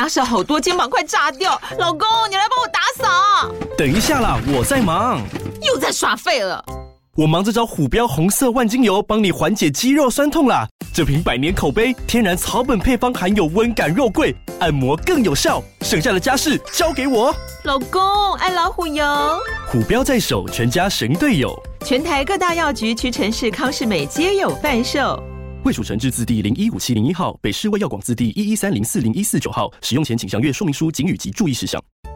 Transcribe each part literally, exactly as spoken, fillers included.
家事好多，肩膀快炸掉。老公，你来帮我打扫。 等一下啦，我在忙。 又在耍废了。 我忙着找虎标红色万金油，帮你缓解肌肉酸痛啦。这瓶百年口碑，天然草本配方，含有温感肉桂，按摩更有效。剩下的家事交给我。 老公，爱老虎油。 虎标在手，全家神队友。 全台各大药局、屈臣氏、康是美皆有贩售。 卫署成字字第零一五七零一号，北市卫药广字第一一三零四零一四九号。使用前请详阅说明书、警语及注意事项。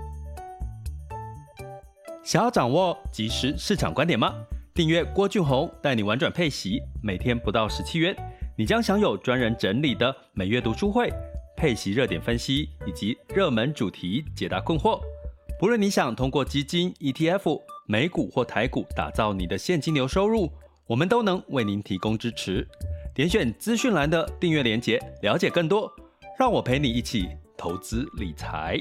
想要掌握即时市场观点吗？订阅郭俊宏带你玩转配息，每天不到十七元，你将享有专人整理的每月读书会、配息热点分析以及热门主题解答困惑。不论你想通过基金、E T F、美股或台股打造你的现金流收入，我们都能为您提供支持。点选资讯栏的订阅连结，了解更多。让我陪你一起投资理财。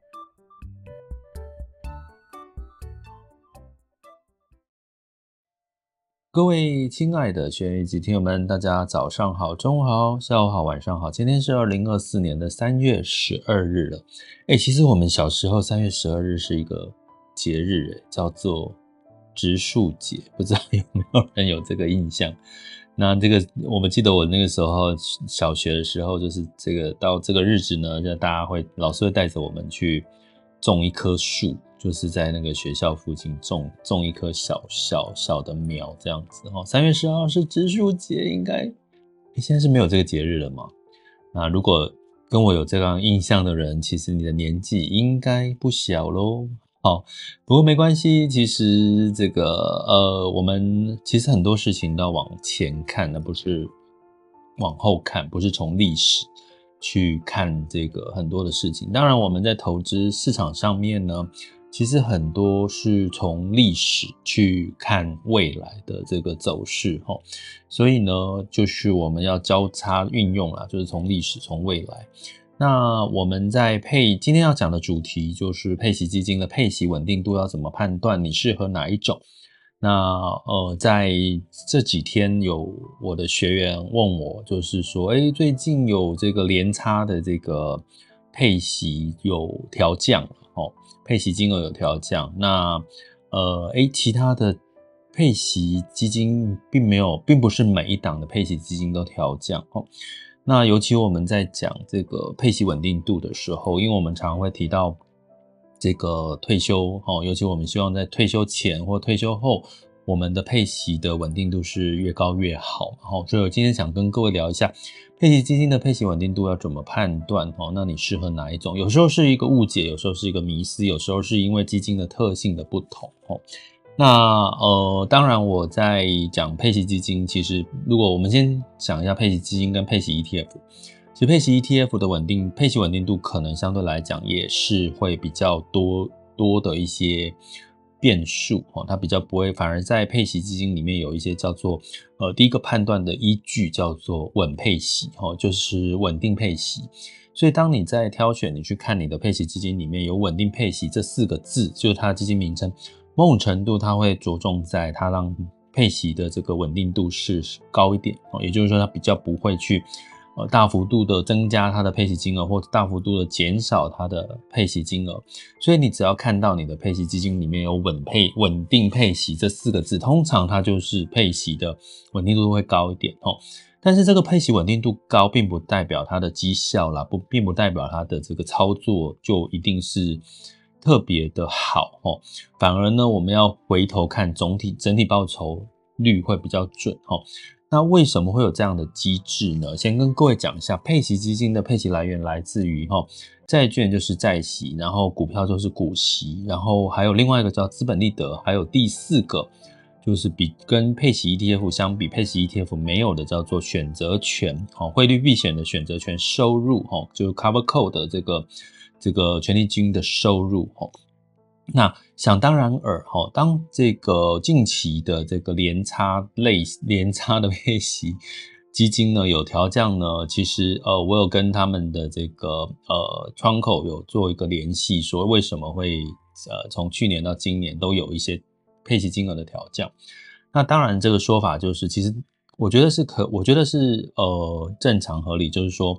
各位亲爱的学员以及听友们，大家早上好、中午好、下午好、晚上好。今天是二零二四年的三月十二日了。诶，其实我们小时候三月十二日是一个节日，诶，叫做植树节，不知道有没有人有这个印象？那这个我们记得我那个时候小学的时候，就是这个到这个日子呢，就大家会老师会带着我们去种一棵树。就是在那个学校附近种种一棵小小小的苗这样子齁。三月十二号是植树节，应该诶现在是没有这个节日了吗？那如果跟我有这样印象的人，其实你的年纪应该不小咯。好，不过没关系，其实这个呃我们其实很多事情都要往前看，而不是往后看，不是从历史去看这个很多的事情。当然我们在投资市场上面呢，其实很多是从历史去看未来的这个走势齁，所以呢就是我们要交叉运用啦，就是从历史从未来。那我们在配今天要讲的主题就是配息基金的配息稳定度要怎么判断你适合哪一种。那呃，在这几天有我的学员问我，就是说诶最近有这个连差的这个配息有调降了齁，配息金额有调降，那呃，诶，其他的配息基金并没有，并不是每一档的配息基金都调降齁。那尤其我们在讲这个配息稳定度的时候，因为我们常常会提到这个退休齁，尤其我们希望在退休前或退休后，我们的配息的稳定度是越高越好齁。所以我今天想跟各位聊一下配息基金的配息稳定度要怎么判断齁，那你适合哪一种？有时候是一个误解，有时候是一个迷思，有时候是因为基金的特性的不同齁。那呃，当然我在讲配息基金，其实如果我们先想一下配息基金跟配息 E T F， 其实配息 E T F 的稳定配息稳定度可能相对来讲也是会比较多多的一些变数齁，它比较不会，反而在配息基金里面有一些叫做呃第一个判断的依据叫做稳配息齁，就是稳定配息。所以当你在挑选你去看你的配息基金里面有稳定配息这四个字，就是它的基金名称，某种程度它会着重在它让配息的这个稳定度是高一点，也就是说它比较不会去呃大幅度的增加它的配息金额，或者大幅度的减少它的配息金额。所以你只要看到你的配息基金里面有稳配稳定配息这四个字，通常它就是配息的稳定度会高一点齁。但是这个配息稳定度高并不代表它的绩效啦，不并不代表它的这个操作就一定是特别的好齁，反而呢我们要回头看总体整体报酬率会比较准齁。那为什么会有这样的机制呢？先跟各位讲一下，配息基金的配息来源来自于齁债券就是债息，然后股票就是股息，然后还有另外一个叫资本利得，还有第四个就是比跟配息 E T F 相比，配息 E T F 没有的叫做选择权齁，汇率避险的选择权收入齁，就是 cover call 的这个这个权利金的收入齁。那想当然尔齁，当这个近期的这个连差类连差的配息基金呢有调降呢，其实呃我有跟他们的这个呃窗口有做一个联系，说为什么会呃从去年到今年都有一些配息金额的调降。那当然这个说法就是其实我觉得是可我觉得是呃正常合理，就是说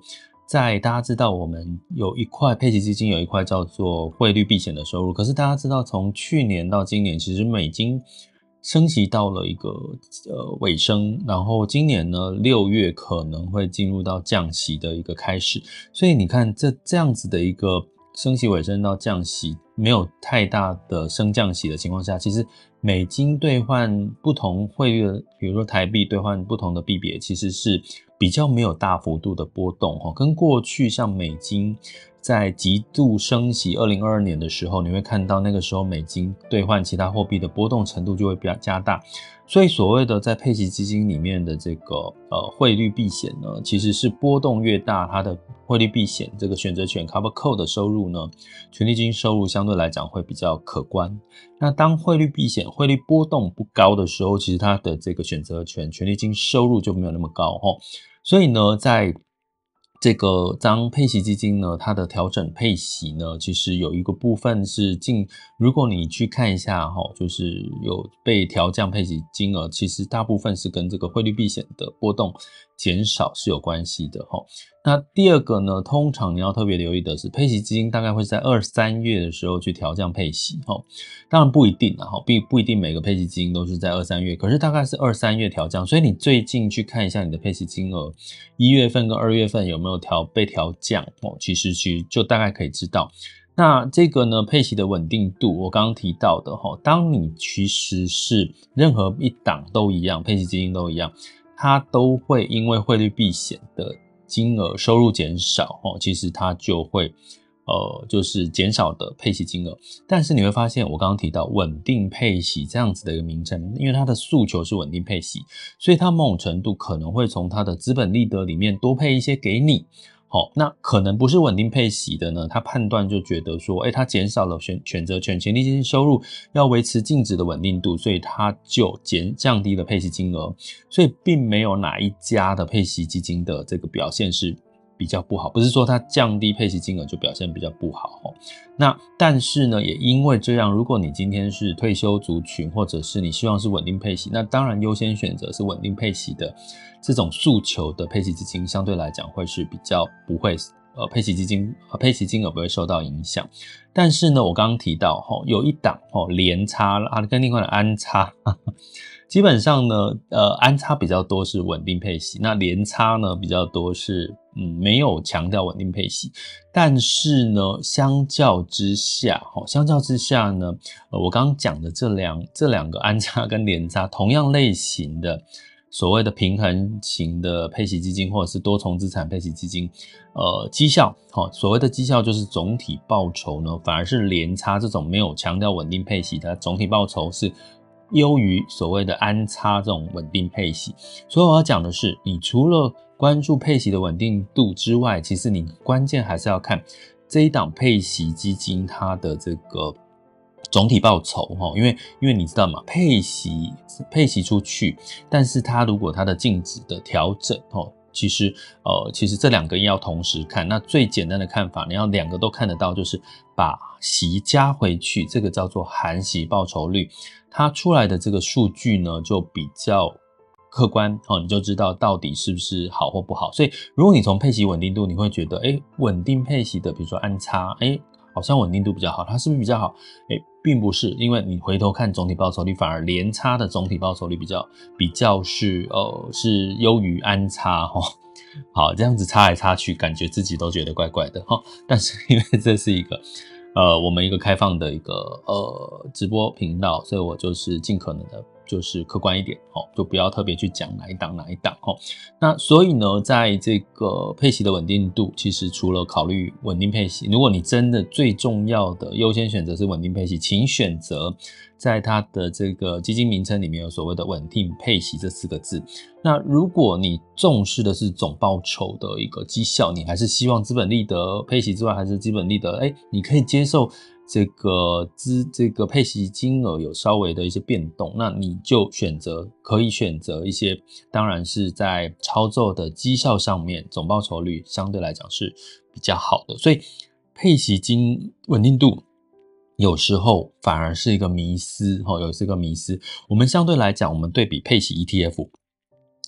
在大家知道我们有一块配息基金有一块叫做汇率避险的收入，可是大家知道从去年到今年，其实美金升息到了一个呃尾声，然后今年呢六月可能会进入到降息的一个开始，所以你看这这样子的一个升息尾声到降息，没有太大的升降息的情况下，其实美金兑换不同汇率的，比如说台币兑换不同的币别，其实是比较没有大幅度的波动齁，跟过去像美金在极度升息二零二二年的时候，你会看到那个时候美金兑换其他货币的波动程度就会比较加大，所以所谓的在配息基金里面的这个呃汇率避险呢，其实是波动越大，它的汇率避险这个选择权 cover call 的收入呢，权利金收入相对来讲会比较可观。那当汇率避险汇率波动不高的时候，其实它的这个选择权权利金收入就没有那么高齁。所以呢，在这个当配息基金呢，它的调整配息呢，其实有一个部分是近，如果你去看一下齁，就是有被调降配息金额，其实大部分是跟这个汇率避险的波动减少是有关系的齁。那第二个呢，通常你要特别留意的是，配息基金大概会在二三月的时候去调降配息齁，当然不一定啦齁，不不一定每个配息基金都是在二三月，可是大概是二三月调降，所以你最近去看一下你的配息金额，一月份跟二月份有没有调被调降齁，其实其实就大概可以知道。那这个呢，配息的稳定度，我刚刚提到的齁，当你其实是任何一档都一样，配息基金都一样，它都会因为汇率避险的金额收入减少齁，其实它就会呃就是减少的配息金额。但是你会发现我刚刚提到稳定配息这样子的一个名称，因为它的诉求是稳定配息，所以它某种程度可能会从它的资本利得里面多配一些给你。好，那可能不是稳定配息的呢，他判断就觉得说，诶，他减少了选选择权权利金收入，要维持净值的稳定度，所以他就减降低了配息金额，所以并没有哪一家的配息基金的这个表现是比较不好，不是说它降低配息金额就表现比较不好齁。那但是呢，也因为这样，如果你今天是退休族群，或者是你希望是稳定配息，那当然优先选择是稳定配息的这种诉求的配息基金，相对来讲会是比较不会呃配息基金呃配息金额不会受到影响。但是呢，我刚刚提到齁，有一档齁联差啊跟另外的安差，呵呵基本上呢，呃，安差比较多是稳定配息，那联差呢比较多是嗯没有强调稳定配息，但是呢，相较之下，齁，相较之下呢，呃，我刚刚讲的这两这两个安差跟联差同样类型的所谓的平衡型的配息基金或者是多重资产配息基金，呃，绩效，齁，所谓的绩效就是总体报酬呢，反而是联差这种没有强调稳定配息的总体报酬是优于所谓的安差这种稳定配息。所以我要讲的是，你除了关注配息的稳定度之外，其实你关键还是要看这一档配息基金它的这个总体报酬齁，因为因为你知道嘛，配息配息出去，但是它如果它的净值的调整齁，其实呃其实这两个要同时看。那最简单的看法，你要两个都看得到，就是把息加回去，这个叫做含息报酬率，它出来的这个数据呢就比较客观齁，你就知道到底是不是好或不好。所以如果你从配息稳定度，你会觉得诶稳定配息的比如说安差，诶好像稳定度比较好，它是不是比较好？诶并不是，因为你回头看总体报酬率，反而联差的总体报酬率比较比较是呃是优于安差齁。好，这样子差来差去，感觉自己都觉得怪怪的齁。但是因为这是一个呃我们一个开放的一个呃直播频道，所以我就是尽可能的就是客观一点齁，就不要特别去讲哪一档哪一档齁。那所以呢，在这个配息的稳定度，其实除了考虑稳定配息，如果你真的最重要的优先选择是稳定配息，请选择在它的这个基金名称里面有所谓的稳定配息这四个字。那如果你重视的是总报酬的一个绩效，你还是希望资本利得配息之外还是基本利得，诶你可以接受这个资这个配息金额有稍微的一些变动，那你就选择可以选择一些，当然是在操作的绩效上面总报酬率相对来讲是比较好的。所以配息金稳定度有时候反而是一个迷思齁，有是一个迷思。我们相对来讲，我们对比配息 E T F，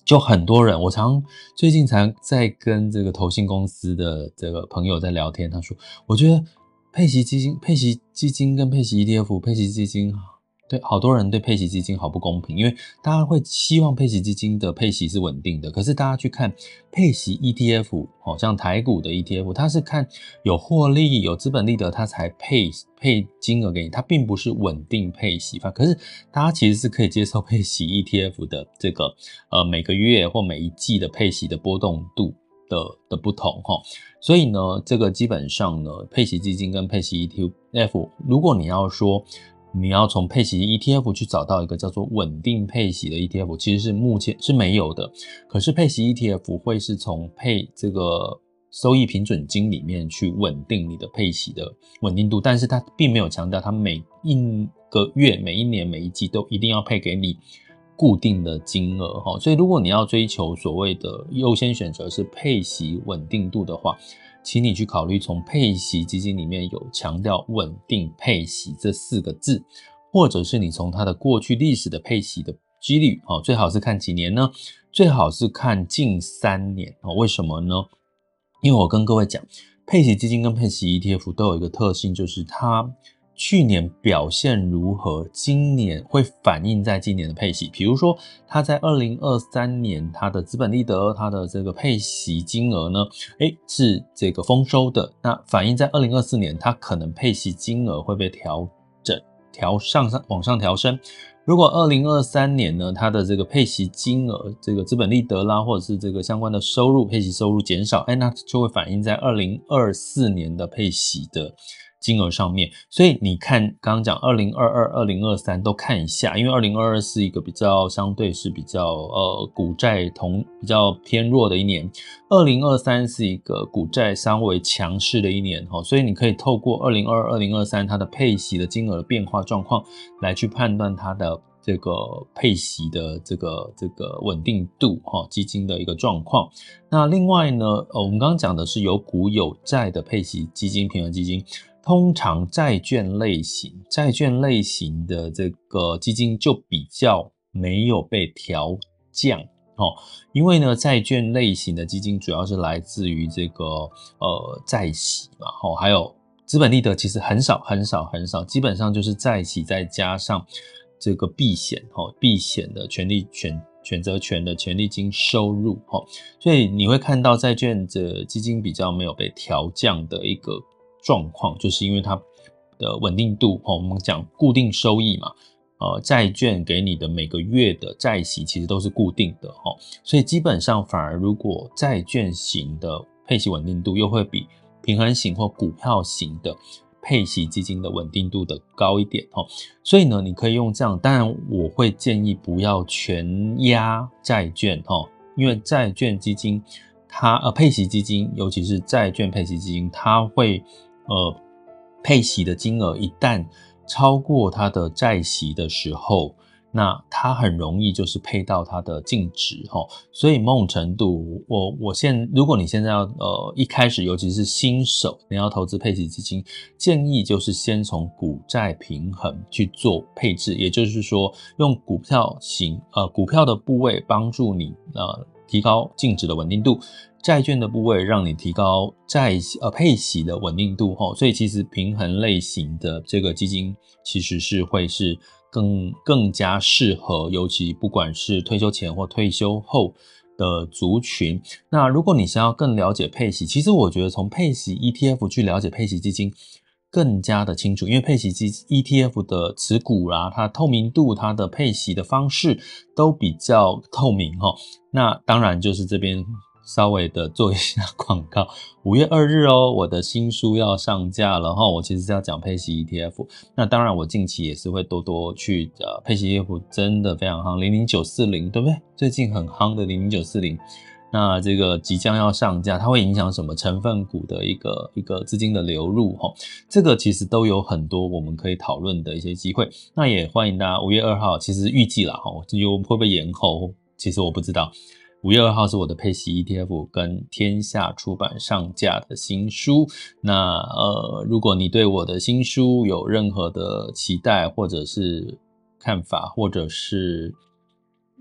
就很多人，我常最近才在跟这个投信公司的这个朋友在聊天，他说，我觉得配息基金、配息基金跟配息 E T F、配息基金，对好多人对配息基金好不公平，因为大家会希望配息基金的配息是稳定的，可是大家去看配息 E T F， 哦，像台股的 E T F， 它是看有获利、有资本利得，它才配配金额给你，它并不是稳定配息法。可是大家其实是可以接受配息 E T F 的这个呃每个月或每一季的配息的波动度的的不同齁，所以呢，这个基本上呢，配息基金跟配息 E T F， 如果你要说你要从配息 E T F 去找到一个叫做稳定配息的 E T F， 其实是目前是没有的。可是配息 E T F 会是从配这个收益平准金里面去稳定你的配息的稳定度，但是它并没有强调它每一个月、每一年、每一季都一定要配给你固定的金额。所以如果你要追求所谓的优先选择是配息稳定度的话，请你去考虑从配息基金里面有强调稳定配息这四个字，或者是你从它的过去历史的配息的几率，最好是看几年呢？最好是看近三年。为什么呢？因为我跟各位讲，配息基金跟配息 E T F 都有一个特性，就是它去年表现如何，今年会反映在今年的配息。比如说它在二零二三年它的资本利得，它的这个配息金额呢，诶是这个丰收的，那反映在二零二四年它可能配息金额会被调整调上上往上调升。如果二零二三年呢，它的这个配息金额，这个资本利得啦，或者是这个相关的收入，配息收入减少，哎，那就会反映在二零二四年的配息的金额上面。所以你看刚刚讲二零二二、二零二三都看一下，因为二零二二是一个比较相对是比较呃股债同比较偏弱的一年，二零二三是一个股债稍微强势的一年，所以你可以透过二零二二、二零二三它的配息的金额的变化状况来去判断它的这个配息的这个这个稳定度，基金的一个状况。那另外呢，我们刚刚讲的是有股有债的配息基金、平衡基金，通常债券类型债券类型的这个基金就比较没有被调降，因为呢债券类型的基金主要是来自于这个呃债息嘛，还有资本利得其实很少很少很少，基本上就是债息再加上这个避险避险的权利选选择权的权利金收入，所以你会看到债券的基金比较没有被调降的一个状况，就是因为它的稳定度，我们讲固定收益嘛，呃，债券给你的每个月的债息其实都是固定的，所以基本上反而如果债券型的配息稳定度又会比平衡型或股票型的配息基金的稳定度的高一点，所以呢你可以用这样，当然我会建议不要全压债券，因为债券基金它呃配息基金，尤其是债券配息基金，它会呃配息的金额一旦超过它的债息的时候，那它很容易就是配到它的净值，所以某种程度我我现如果你现在要呃一开始尤其是新手你要投资配息基金，建议就是先从股债平衡去做配置，也就是说用股票型呃股票的部位帮助你呃提高净值的稳定度，债券的部位让你提高债呃配息的稳定度，所以其实平衡类型的这个基金其实是会是更更加适合，尤其不管是退休前或退休后的族群。那如果你想要更了解配息，其实我觉得从配息 E T F 去了解配息基金更加的清楚，因为配息基 E T F 的持股啦，它的透明度，它的配息的方式都比较透明。那当然就是这边稍微的做一下广告，五月二日哦，我的新书要上架了齁，我其实是要讲配息 E T F， 那当然我近期也是会多多去呃配息 E T F 真的非常夯，零零九四零对不对？最近很夯的零零九四零，那这个即将要上架，它会影响什么成分股的一个一个资金的流入齁，这个其实都有很多我们可以讨论的一些机会。那也欢迎大家五月二号，其实预计啦齁，至于会不会延后，其实我不知道。五月二号是我的配息 E T F 跟天下出版上架的新书，那呃，如果你对我的新书有任何的期待或者是看法，或者是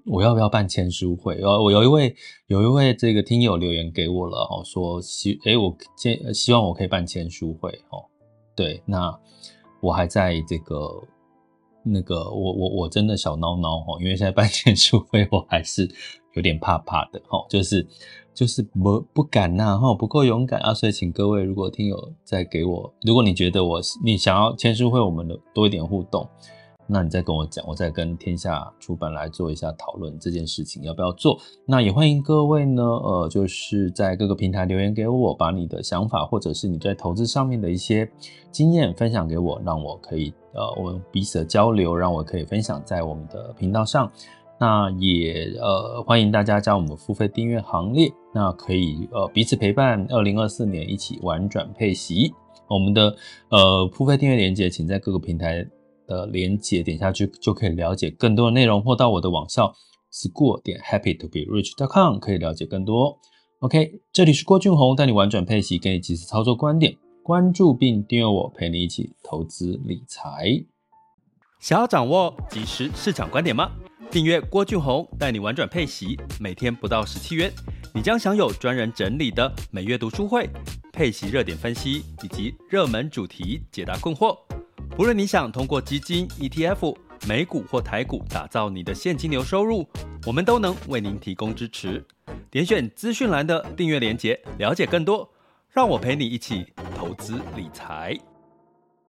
我要不要办签书会？我有一位有一位这个听友留言给我了哦，说希诶我建希望我可以办签书会哦。对，那我还在这个那个我我我真的小孬孬哦，因为现在办签书会我还是有点怕怕的哦，就是就是不不敢呐、啊、哈，不够勇敢啊，所以请各位如果听友再给我，如果你觉得我你想要签书会我们的多一点互动。那你再跟我讲，我再跟天下出版来做一下讨论这件事情要不要做。那也欢迎各位呢，呃，就是在各个平台留言给我，把你的想法或者是你在投资上面的一些经验分享给我，让我可以呃，我们彼此的交流，让我可以分享在我们的频道上。那也呃欢迎大家加入我们付费订阅行列，那可以呃彼此陪伴二零二四年一起玩转配息。我们的呃付费订阅连结，请在各个平台的连结点下去就可以了解更多的内容，或到我的网校 school 点 happy to be rich dot com 可以了解更多。OK， 这里是郭俊宏，带你玩转配息，给你及时操作观点，关注并订阅我，陪你一起投资理财。 想要掌握即时市场观点吗？订阅郭俊宏带你玩转配息，每天不到十七元，你将享有专人整理的每月读书会、配息热点分析以及热门主题解答困惑。不论你想通过基金、E T F、美股或台股打造你的现金流收入，我们都能为您提供支持。点选资讯栏的订阅连结，了解更多。让我陪你一起投资理财。